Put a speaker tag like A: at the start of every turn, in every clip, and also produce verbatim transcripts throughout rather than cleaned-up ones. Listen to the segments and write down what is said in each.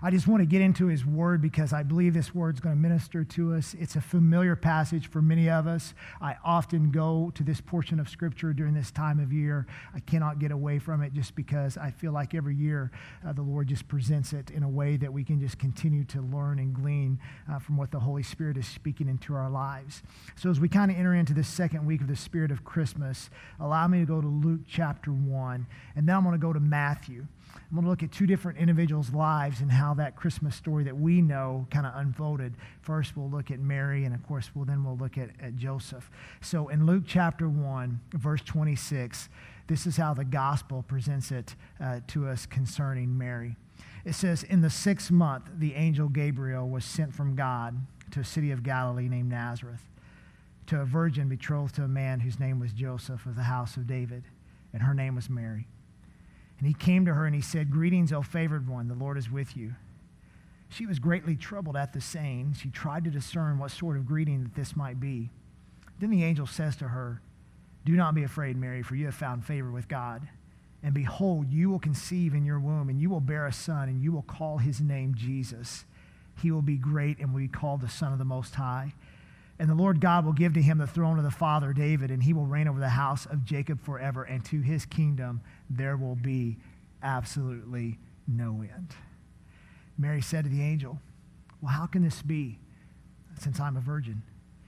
A: I just want to get into his word because I believe this word is going to minister to us. It's a familiar passage for many of us. I often go to this portion of Scripture during this time of year. I cannot get away from it just because I feel like every year uh, the Lord just presents it in a way that we can just continue to learn and glean uh, from what the Holy Spirit is speaking into our lives. So as we kind of enter into this second week of the Spirit of Christmas, allow me to go to Luke chapter one, and then I'm going to go to Matthew. I'm going to look at two different individuals' lives and how that Christmas story that we know kind of unfolded. First, we'll look at Mary, and of course, we'll then we'll look at, at Joseph. So in Luke chapter one, verse twenty-six, this is how the gospel presents it uh, to us concerning Mary. It says, in the sixth month, the angel Gabriel was sent from God to a city of Galilee named Nazareth, to a virgin betrothed to a man whose name was Joseph of the house of David, and her name was Mary. And he came to her and he said, greetings, O favored one, the Lord is with you. She was greatly troubled at the saying. She tried to discern what sort of greeting that this might be. Then the angel says to her, do not be afraid, Mary, for you have found favor with God. And behold, you will conceive in your womb, and you will bear a son, and you will call his name Jesus. He will be great and will be called the Son of the Most High. And the Lord God will give to him the throne of the father David, and he will reign over the house of Jacob forever, and to his kingdom there will be absolutely no end. Mary said to the angel, well, how can this be, since I'm a virgin?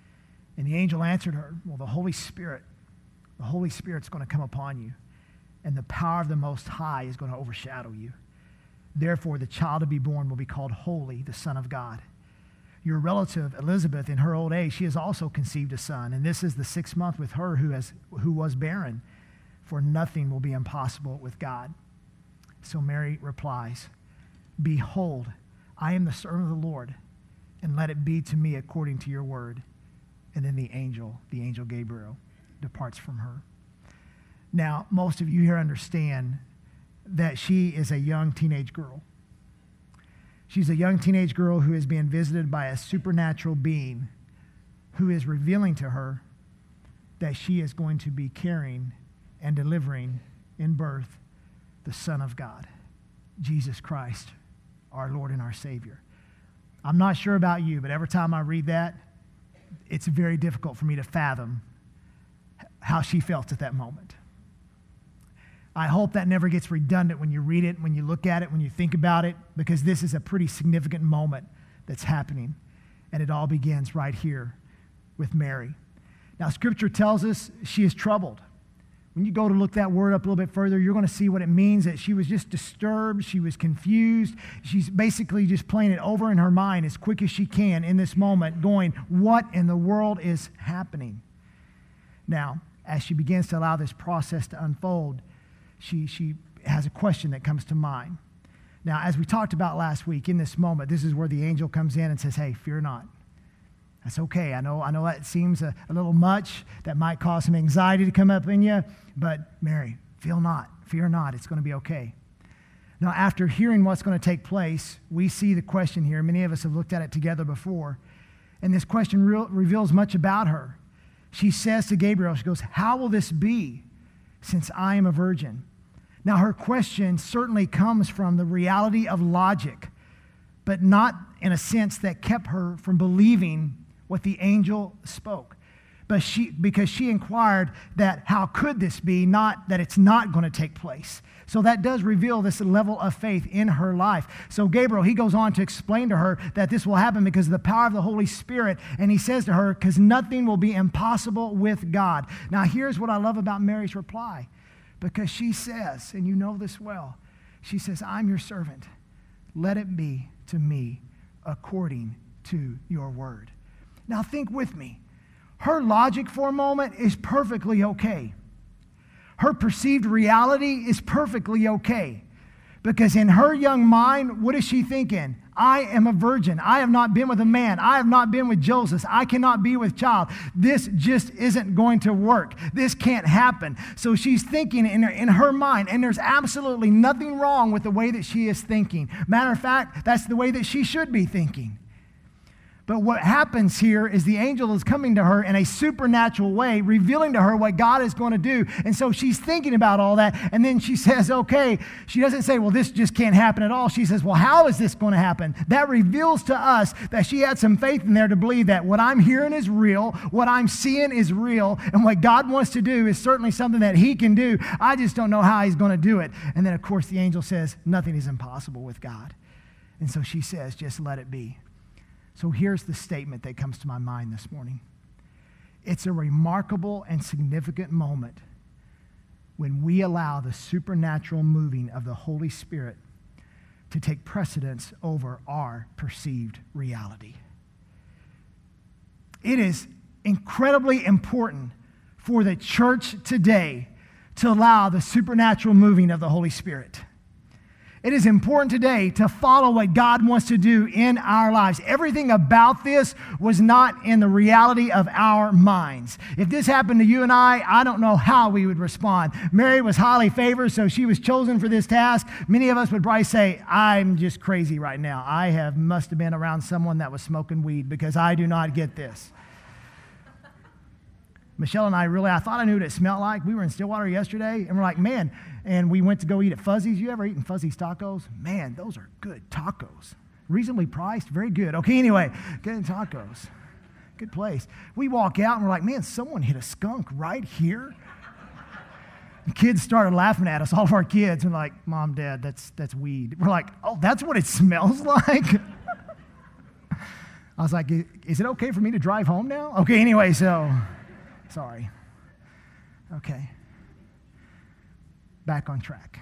A: And the angel answered her, well, the Holy Spirit, the Holy Spirit's going to come upon you, and the power of the Most High is going to overshadow you. Therefore, the child to be born will be called Holy, the Son of God. Your relative Elizabeth, in her old age, she has also conceived a son, and this is the sixth month with her who has who was barren, for nothing will be impossible with God. So Mary replies, behold, I am the servant of the Lord, and let it be to me according to your word. And then the angel, the angel Gabriel, departs from her. Now, most of you here understand that she is a young teenage girl. She's a young teenage girl who is being visited by a supernatural being who is revealing to her that she is going to be carrying and delivering in birth the Son of God, Jesus Christ, our Lord and our Savior. I'm not sure about you, but every time I read that, it's very difficult for me to fathom how she felt at that moment. I hope that never gets redundant when you read it, when you look at it, when you think about it, because this is a pretty significant moment that's happening, and it all begins right here with Mary. Now, Scripture tells us she is troubled. When you go to look that word up a little bit further, you're going to see what it means, that she was just disturbed, she was confused. She's basically just playing it over in her mind as quick as she can in this moment, going, what in the world is happening? Now, as she begins to allow this process to unfold, She, she has a question that comes to mind. Now, as we talked about last week, in this moment, this is where the angel comes in and says, hey, fear not. That's okay. I know I know that seems a, a little much. That might cause some anxiety to come up in you. But Mary, feel not. Fear not. It's going to be okay. Now, after hearing what's going to take place, we see the question here. Many of us have looked at it together before. And this question re- reveals much about her. She says to Gabriel, she goes, how will this be since I am a virgin? Now, her question certainly comes from the reality of logic, but not in a sense that kept her from believing what the angel spoke. But she, because she inquired that how could this be, not that it's not going to take place. So that does reveal this level of faith in her life. So Gabriel, he goes on to explain to her that this will happen because of the power of the Holy Spirit. And he says to her, because nothing will be impossible with God. Now, here's what I love about Mary's reply. Because she says, and you know this well, she says, I'm your servant. Let it be to me according to your word. Now think with me. Her logic for a moment is perfectly okay. Her perceived reality is perfectly okay. Because in her young mind, what is she thinking? I am a virgin. I have not been with a man. I have not been with Joseph. I cannot be with child. This just isn't going to work. This can't happen. So she's thinking in her, in her mind, and there's absolutely nothing wrong with the way that she is thinking. Matter of fact, that's the way that she should be thinking. But what happens here is the angel is coming to her in a supernatural way, revealing to her what God is going to do. And so she's thinking about all that. And then she says, okay, she doesn't say, well, this just can't happen at all. She says, well, how is this going to happen? That reveals to us that she had some faith in there to believe that what I'm hearing is real, what I'm seeing is real, and what God wants to do is certainly something that he can do. I just don't know how he's going to do it. And then, of course, the angel says, nothing is impossible with God. And so she says, just let it be. So here's the statement that comes to my mind this morning. It's a remarkable and significant moment when we allow the supernatural moving of the Holy Spirit to take precedence over our perceived reality. It is incredibly important for the church today to allow the supernatural moving of the Holy Spirit. It is important today to follow what God wants to do in our lives. Everything about this was not in the reality of our minds. If this happened to you and I, I don't know how we would respond. Mary was highly favored, so she was chosen for this task. Many of us would probably say, I'm just crazy right now. I have must have been around someone that was smoking weed because I do not get this. Michelle and I really, I thought I knew what it smelled like. We were in Stillwater yesterday, and we're like, man, and we went to go eat at Fuzzy's. You ever eaten Fuzzy's tacos? Man, those are good tacos. Reasonably priced, very good. Okay, anyway, good tacos. Good place. We walk out, and we're like, man, someone hit a skunk right here. The kids started laughing at us, all of our kids. And we're like, Mom, Dad, that's, that's weed. We're like, oh, that's what it smells like? I was like, is it okay for me to drive home now? Okay, anyway, so... Sorry. Okay. Back on track.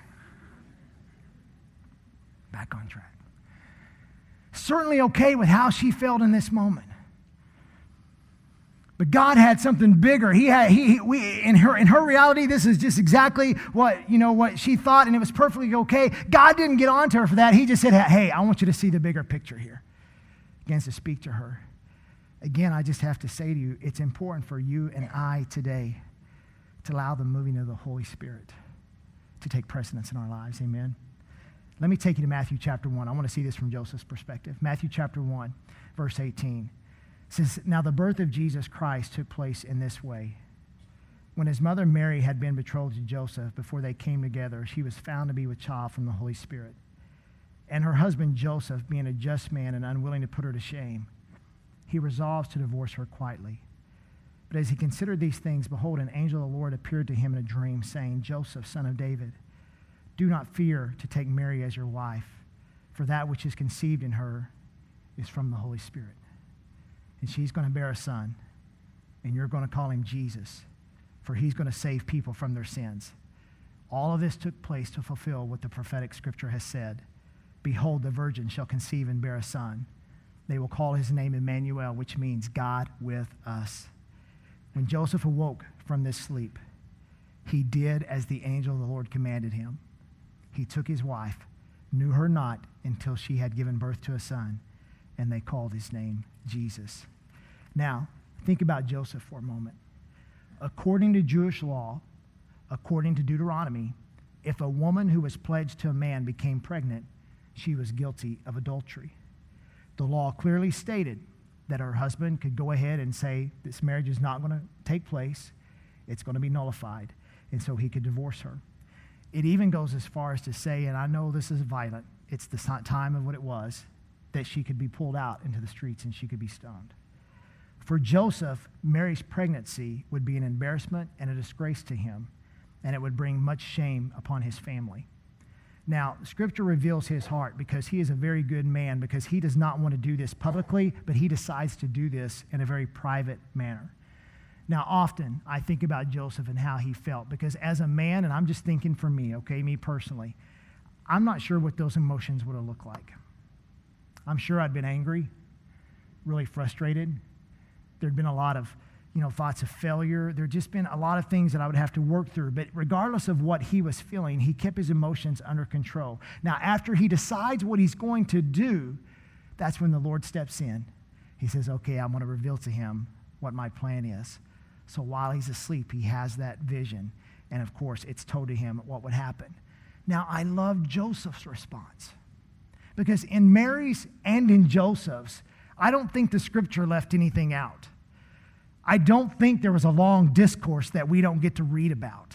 A: Back on track. Certainly okay with how she felt in this moment. But God had something bigger. He had he we in her in her reality, this is just exactly what, you know, what she thought, and it was perfectly okay. God didn't get on to her for that. He just said, hey, I want you to see the bigger picture here. He begins to speak to her. Again, I just have to say to you, it's important for you and I today to allow the moving of the Holy Spirit to take precedence in our lives. Amen. Let me take you to Matthew chapter one. I want to see this from Joseph's perspective. Matthew chapter one, verse eighteen. It says, now the birth of Jesus Christ took place in this way. When his mother Mary had been betrothed to Joseph, before they came together, she was found to be with child from the Holy Spirit. And her husband Joseph, being a just man and unwilling to put her to shame, he resolves to divorce her quietly. But as he considered these things, behold, an angel of the Lord appeared to him in a dream, saying, Joseph, son of David, do not fear to take Mary as your wife, for that which is conceived in her is from the Holy Spirit. And she's going to bear a son, and you're going to call him Jesus, for he's going to save people from their sins. All of this took place to fulfill what the prophetic scripture has said. Behold, the virgin shall conceive and bear a son. They will call his name Emmanuel, which means God with us. When Joseph awoke from this sleep, he did as the angel of the Lord commanded him. He took his wife, knew her not until she had given birth to a son, and they called his name Jesus. Now, think about Joseph for a moment. According to Jewish law, according to Deuteronomy, if a woman who was pledged to a man became pregnant, she was guilty of adultery. The law clearly stated that her husband could go ahead and say, this marriage is not going to take place. It's going to be nullified. And so he could divorce her. It even goes as far as to say, and I know this is violent, it's the time of what it was, that she could be pulled out into the streets and she could be stoned. For Joseph, Mary's pregnancy would be an embarrassment and a disgrace to him, and it would bring much shame upon his family. Now, Scripture reveals his heart because he is a very good man, because he does not want to do this publicly, but he decides to do this in a very private manner. Now, often I think about Joseph and how he felt, because as a man, and I'm just thinking for me, okay, me personally, I'm not sure what those emotions would have looked like. I'm sure I'd been angry, really frustrated. There'd been a lot of, you know, thoughts of failure. There'd just been a lot of things that I would have to work through. But regardless of what he was feeling, he kept his emotions under control. Now, after he decides what he's going to do, that's when the Lord steps in. He says, okay, I'm going to reveal to him what my plan is. So while he's asleep, he has that vision. And of course, it's told to him what would happen. Now, I love Joseph's response, because in Mary's and in Joseph's, I don't think the scripture left anything out. I don't think there was a long discourse that we don't get to read about.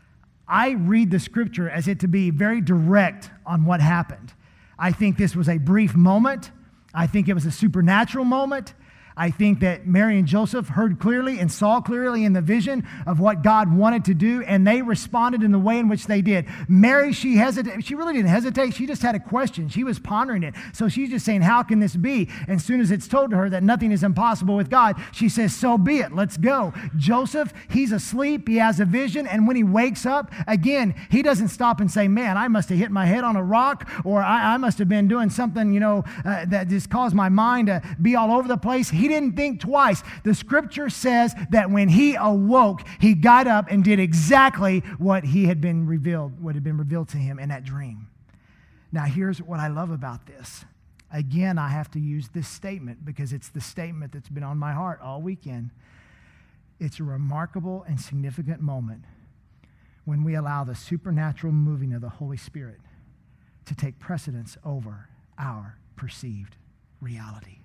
A: I read the scripture as it to be very direct on what happened. I think this was a brief moment. I think it was a supernatural moment. I think that Mary and Joseph heard clearly and saw clearly in the vision of what God wanted to do, and they responded in the way in which they did. Mary, she hesitated. She really didn't hesitate. She just had a question. She was pondering it. So she's just saying, how can this be? And as soon as it's told to her that nothing is impossible with God, she says, so be it. Let's go. Joseph, he's asleep. He has a vision. And when he wakes up, again, he doesn't stop and say, man, I must have hit my head on a rock, or I, I must have been doing something, you know, uh, that just caused my mind to be all over the place. He didn't think twice. The scripture says that when he awoke, he got up and did exactly what he had been revealed, what had been revealed to him in that dream. Now, here's what I love about this. Again, I have to use this statement because it's the statement that's been on my heart all weekend. It's a remarkable and significant moment when we allow the supernatural moving of the Holy Spirit to take precedence over our perceived reality.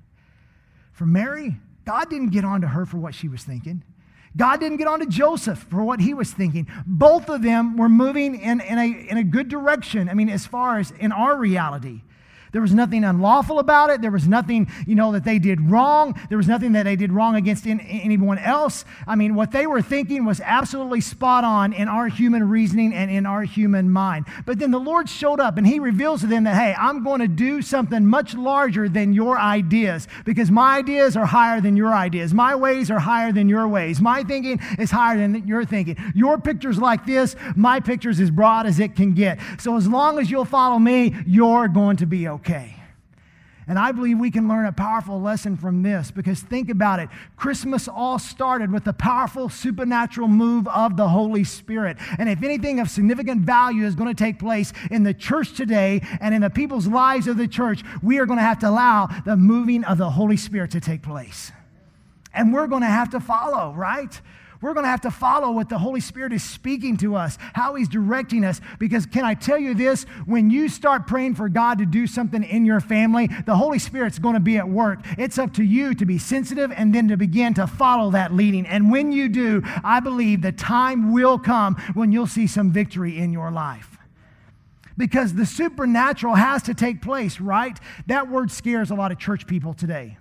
A: For Mary, God didn't get on to her for what she was thinking. God didn't get on to Joseph for what he was thinking. Both of them were moving in, in, a, in a good direction. I mean, as far as in our reality. There was nothing unlawful about it. There was nothing, you know, that they did wrong. There was nothing that they did wrong against in, in anyone else. I mean, what they were thinking was absolutely spot on in our human reasoning and in our human mind. But then the Lord showed up and he reveals to them that, hey, I'm going to do something much larger than your ideas, because my ideas are higher than your ideas. My ways are higher than your ways. My thinking is higher than your thinking. Your picture's like this. My picture's as broad as it can get. So as long as you'll follow me, you're going to be okay. Okay. And I believe we can learn a powerful lesson from this, because think about it. Christmas all started with the powerful supernatural move of the Holy Spirit. And if anything of significant value is going to take place in the church today and in the people's lives of the church, we are going to have to allow the moving of the Holy Spirit to take place. And we're going to have to follow, right? We're going to have to follow what the Holy Spirit is speaking to us, how he's directing us. Because can I tell you this? When you start praying for God to do something in your family, the Holy Spirit's going to be at work. It's up to you to be sensitive and then to begin to follow that leading. And when you do, I believe the time will come when you'll see some victory in your life. Because the supernatural has to take place, right? That word scares a lot of church people today,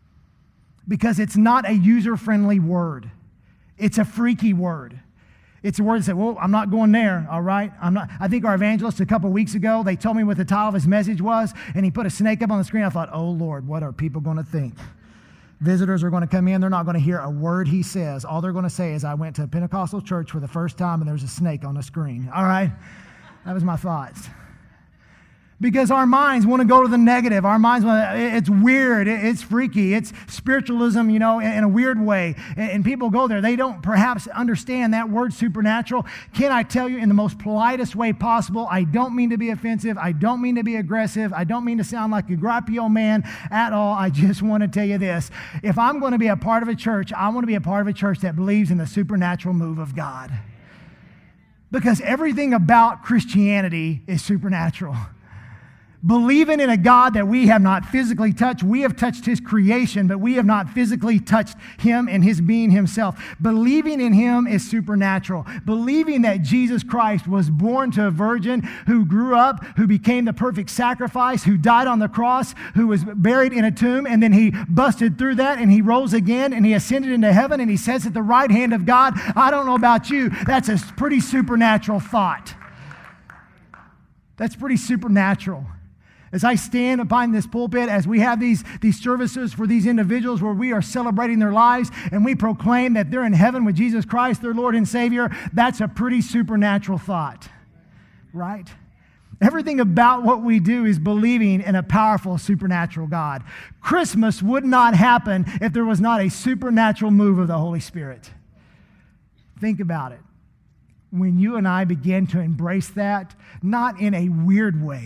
A: because it's not a user-friendly word. It's a freaky word. It's a word that says, well, I'm not going there, all right? I'm not. I think our evangelist a couple weeks ago, they told me what the title of his message was, and he put a snake up on the screen. I thought, oh, Lord, what are people going to think? Visitors are going to come in. They're not going to hear a word he says. All they're going to say is, I went to a Pentecostal church for the first time, and there's a snake on the screen, all right? That was my thoughts. Because our minds want to go to the negative. Our minds want to, it's weird, it's freaky, it's spiritualism, you know, in a weird way. And people go there. They don't perhaps understand that word supernatural. Can I tell you in the most politest way possible, I don't mean to be offensive. I don't mean to be aggressive. I don't mean to sound like a grumpy old man at all. I just want to tell you this. If I'm going to be a part of a church, I want to be a part of a church that believes in the supernatural move of God. Because everything about Christianity is supernatural. Believing in a God that we have not physically touched. We have touched his creation, but we have not physically touched him and his being himself. Believing in him is supernatural. Believing that Jesus Christ was born to a virgin, who grew up, who became the perfect sacrifice, who died on the cross, who was buried in a tomb, and then he busted through that and he rose again and he ascended into heaven and he sits at the right hand of God. I don't know about you. That's a pretty supernatural thought. That's pretty supernatural. As I stand behind this pulpit, as we have these, these services for these individuals where we are celebrating their lives and we proclaim that they're in heaven with Jesus Christ, their Lord and Savior, that's a pretty supernatural thought, right? Everything about what we do is believing in a powerful supernatural God. Christmas would not happen if there was not a supernatural move of the Holy Spirit. Think about it. When you and I begin to embrace that, not in a weird way,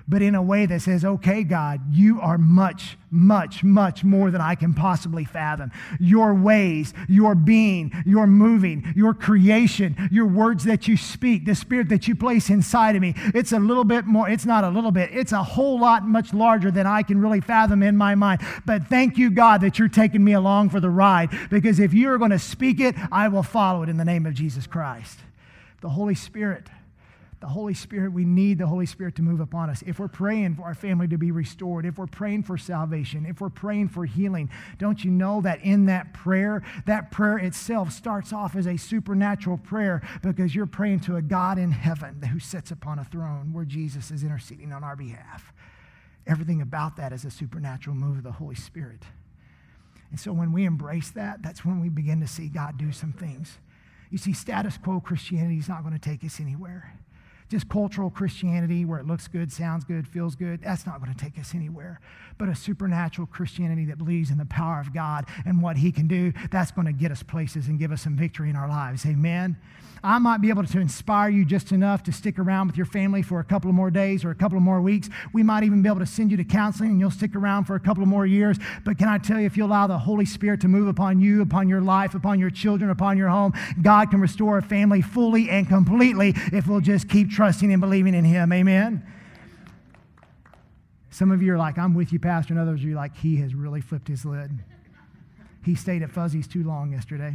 A: but in a way that says, okay, God, you are much, much, much more than I can possibly fathom. Your ways, your being, your moving, your creation, your words that you speak, the spirit that you place inside of me, it's a little bit more, it's not a little bit, it's a whole lot much larger than I can really fathom in my mind. But thank you, God, that you're taking me along for the ride, because if you're going to speak it, I will follow it in the name of Jesus Christ. The Holy Spirit. The Holy Spirit, we need the Holy Spirit to move upon us. If we're praying for our family to be restored, if we're praying for salvation, if we're praying for healing, don't you know that in that prayer, that prayer itself starts off as a supernatural prayer, because you're praying to a God in heaven who sits upon a throne where Jesus is interceding on our behalf. Everything about that is a supernatural move of the Holy Spirit. And so when we embrace that, that's when we begin to see God do some things. You see, status quo Christianity is not going to take us anywhere. Just cultural Christianity where it looks good, sounds good, feels good, that's not going to take us anywhere. But a supernatural Christianity that believes in the power of God and what he can do, that's going to get us places and give us some victory in our lives. Amen? I might be able to inspire you just enough to stick around with your family for a couple of more days or a couple of more weeks. We might even be able to send you to counseling and you'll stick around for a couple of more years. But can I tell you, if you allow the Holy Spirit to move upon you, upon your life, upon your children, upon your home, God can restore a family fully and completely if we'll just keep trusting and believing in him. Amen? Some of you are like, I'm with you, Pastor, and others of you are like, he has really flipped his lid. He stayed at Fuzzy's too long yesterday.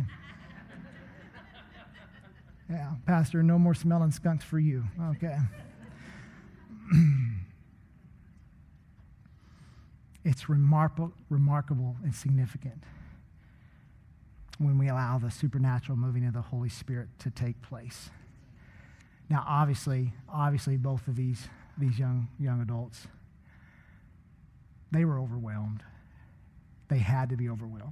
A: Yeah, Pastor, no more smelling skunks for you. Okay. It's remarkable, remarkable and significant when we allow the supernatural moving of the Holy Spirit to take place. Now, obviously, obviously, both of these, these young, young adults, they were overwhelmed. They had to be overwhelmed.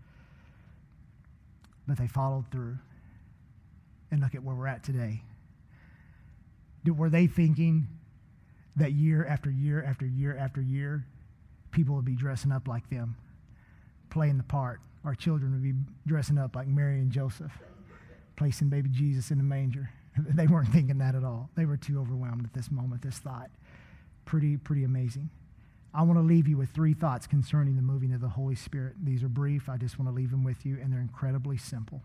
A: But they followed through. And look at where we're at today. Were they thinking that year after year after year after year, people would be dressing up like them, playing the part? Our children would be dressing up like Mary and Joseph, placing baby Jesus in the manger. They weren't thinking that at all. They were too overwhelmed at this moment, this thought. Pretty, pretty amazing. I want to leave you with three thoughts concerning the moving of the Holy Spirit. These are brief. I just want to leave them with you, and they're incredibly simple.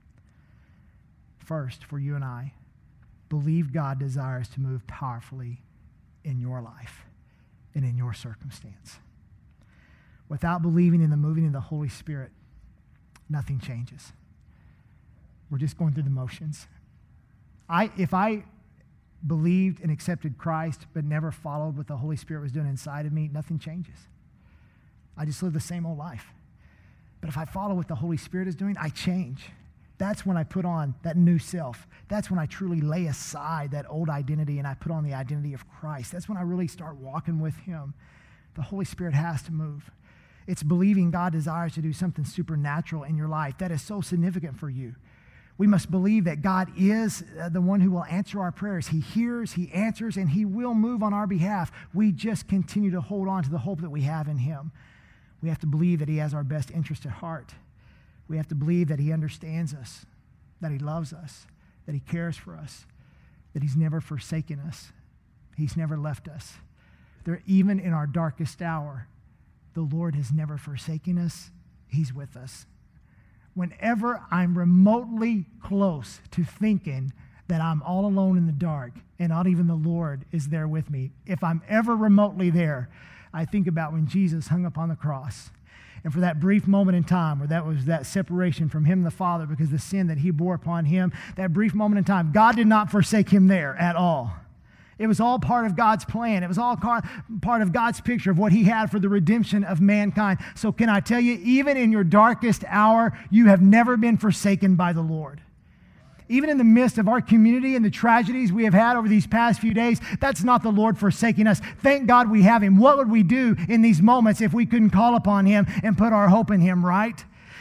A: First, for you and I, believe God desires to move powerfully in your life and in your circumstance. Without believing in the moving of the Holy Spirit, nothing changes. We're just going through the motions. I, if I believed and accepted Christ but never followed what the Holy Spirit was doing inside of me, nothing changes. I just live the same old life. But if I follow what the Holy Spirit is doing, I change. That's when I put on that new self. That's when I truly lay aside that old identity and I put on the identity of Christ. That's when I really start walking with him. The Holy Spirit has to move. It's believing God desires to do something supernatural in your life. That is so significant for you. We must believe that God is the one who will answer our prayers. He hears, he answers, and he will move on our behalf. We just continue to hold on to the hope that we have in him. We have to believe that he has our best interest at heart. We have to believe that he understands us, that he loves us, that he cares for us, that he's never forsaken us. He's never left us. There, even in our darkest hour, the Lord has never forsaken us. He's with us. Whenever I'm remotely close to thinking that I'm all alone in the dark and not even the Lord is there with me, if I'm ever remotely there, I think about when Jesus hung upon the cross. And for that brief moment in time where that was that separation from him and the Father because the sin that he bore upon him, that brief moment in time, God did not forsake him there at all. It was all part of God's plan. It was all part of God's picture of what he had for the redemption of mankind. So can I tell you, even in your darkest hour, you have never been forsaken by the Lord. Even in the midst of our community and the tragedies we have had over these past few days, that's not the Lord forsaking us. Thank God we have him. What would we do in these moments if we couldn't call upon him and put our hope in him, right?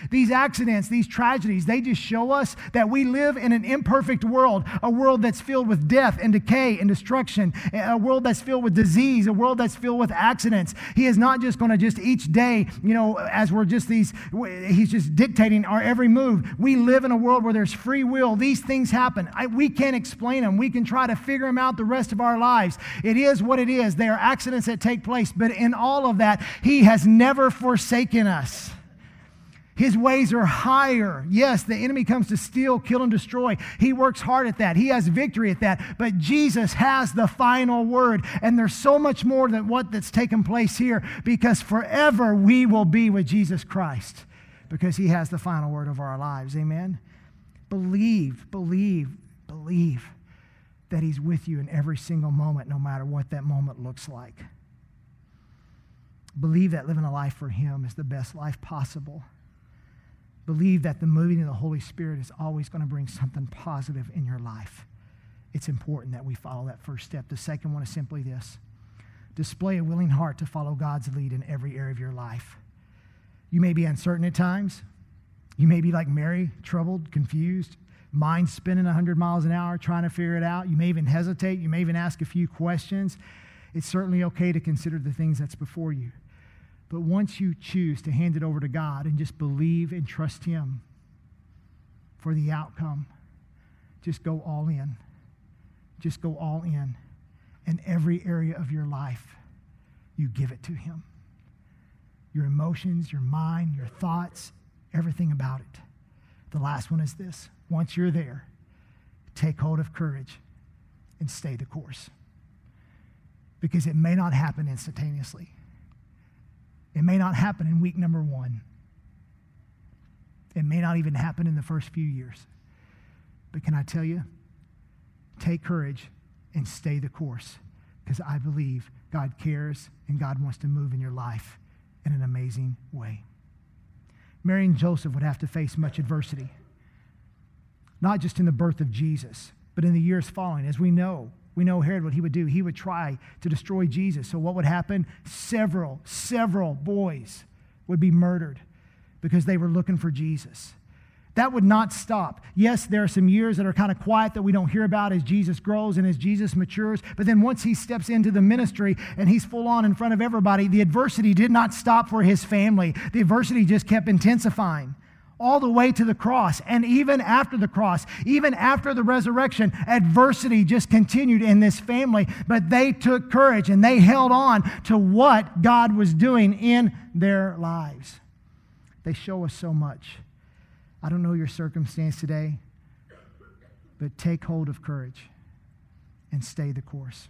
A: These accidents, these tragedies, they just show us that we live in an imperfect world, a world that's filled with death and decay and destruction, a world that's filled with disease, a world that's filled with accidents. He is not just going to just each day, you know, as we're just these, he's just dictating our every move. We live in a world where there's free will. These things happen. I, we can't explain them. We can try to figure them out the rest of our lives. It is what it is. They are accidents that take place. But in all of that, he has never forsaken us. His ways are higher. Yes, the enemy comes to steal, kill, and destroy. He works hard at that. He has victory at that. But Jesus has the final word. And there's so much more than what that's taken place here, because forever we will be with Jesus Christ, because he has the final word of our lives. Amen? Believe, believe, believe that he's with you in every single moment, no matter what that moment looks like. Believe that living a life for him is the best life possible. Believe that the moving of the Holy Spirit is always going to bring something positive in your life. It's important that we follow that first step. The second one is simply this: display a willing heart to follow God's lead in every area of your life. You may be uncertain at times. You may be like Mary, troubled, confused, mind spinning one hundred miles an hour, trying to figure it out. You may even hesitate. You may even ask a few questions. It's certainly okay to consider the things that's before you. But once you choose to hand it over to God and just believe and trust him for the outcome, just go all in. Just go all in. In every area of your life, you give it to him. Your emotions, your mind, your thoughts, everything about it. The last one is this: once you're there, take hold of courage and stay the course. Because it may not happen instantaneously. It may not happen in week number one. It may not even happen in the first few years. But can I tell you, take courage and stay the course, because I believe God cares and God wants to move in your life in an amazing way. Mary and Joseph would have to face much adversity, not just in the birth of Jesus, but in the years following. As we know, we know Herod, what he would do. He would try to destroy Jesus. So what would happen? Several, several boys would be murdered because they were looking for Jesus. That would not stop. Yes, there are some years that are kind of quiet that we don't hear about as Jesus grows and as Jesus matures. But then once he steps into the ministry and he's full on in front of everybody, the adversity did not stop for his family. The adversity just kept intensifying all the way to the cross. And even after the cross, even after the resurrection, adversity just continued in this family. But they took courage and they held on to what God was doing in their lives. They show us so much. I don't know your circumstance today, but take hold of courage and stay the course.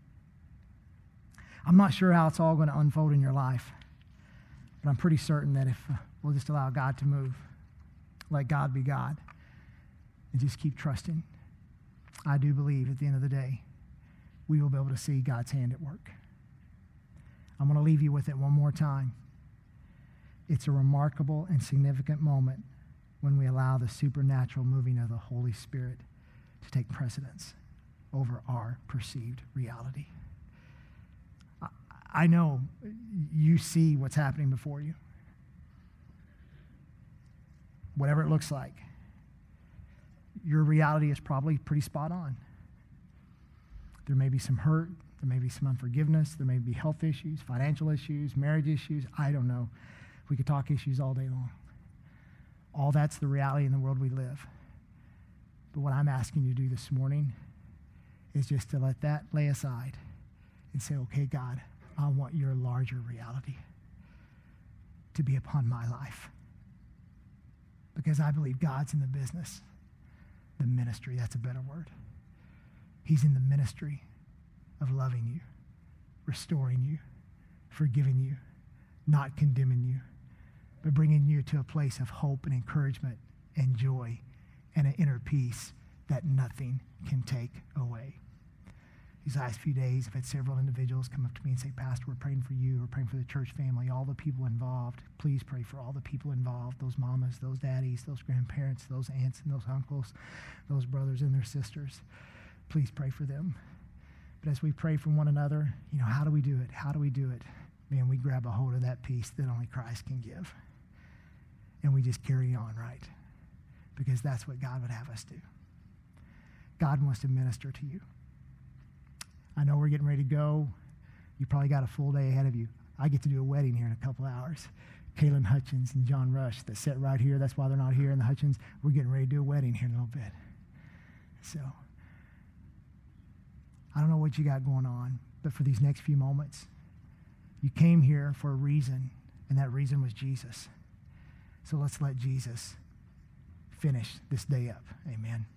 A: I'm not sure how it's all going to unfold in your life, but I'm pretty certain that if we'll just allow God to move, let God be God, and just keep trusting, I do believe at the end of the day, we will be able to see God's hand at work. I'm going to leave you with it one more time. It's a remarkable and significant moment when we allow the supernatural moving of the Holy Spirit to take precedence over our perceived reality. I, I know you see what's happening before you. Whatever it looks like, your reality is probably pretty spot on. There may be some hurt, there may be some unforgiveness, there may be health issues, financial issues, marriage issues, I don't know. We could talk issues all day long. All that's the reality in the world we live. But what I'm asking you to do this morning is just to let that lay aside and say, okay, God, I want your larger reality to be upon my life. Because I believe God's in the business, the ministry, that's a better word. He's in the ministry of loving you, restoring you, forgiving you, not condemning you, but bringing you to a place of hope and encouragement and joy and an inner peace that nothing can take away. These last few days, I've had several individuals come up to me and say, Pastor, we're praying for you. We're praying for the church family, all the people involved. Please pray for all the people involved, those mamas, those daddies, those grandparents, those aunts and those uncles, those brothers and their sisters. Please pray for them. But as we pray for one another, you know, how do we do it? How do we do it? Man, we grab a hold of that peace that only Christ can give. and we just carry on, right? Because that's what God would have us do. God wants to minister to you. I know we're getting ready to go. You probably got a full day ahead of you. I get to do a wedding here in a couple hours. Kaylin Hutchins and John Rush that sit right here. That's why they're not here in the Hutchins. We're getting ready to do a wedding here in a little bit. So, I don't know what you got going on, but for these next few moments, you came here for a reason, and that reason was Jesus. So let's let Jesus finish this day up. Amen.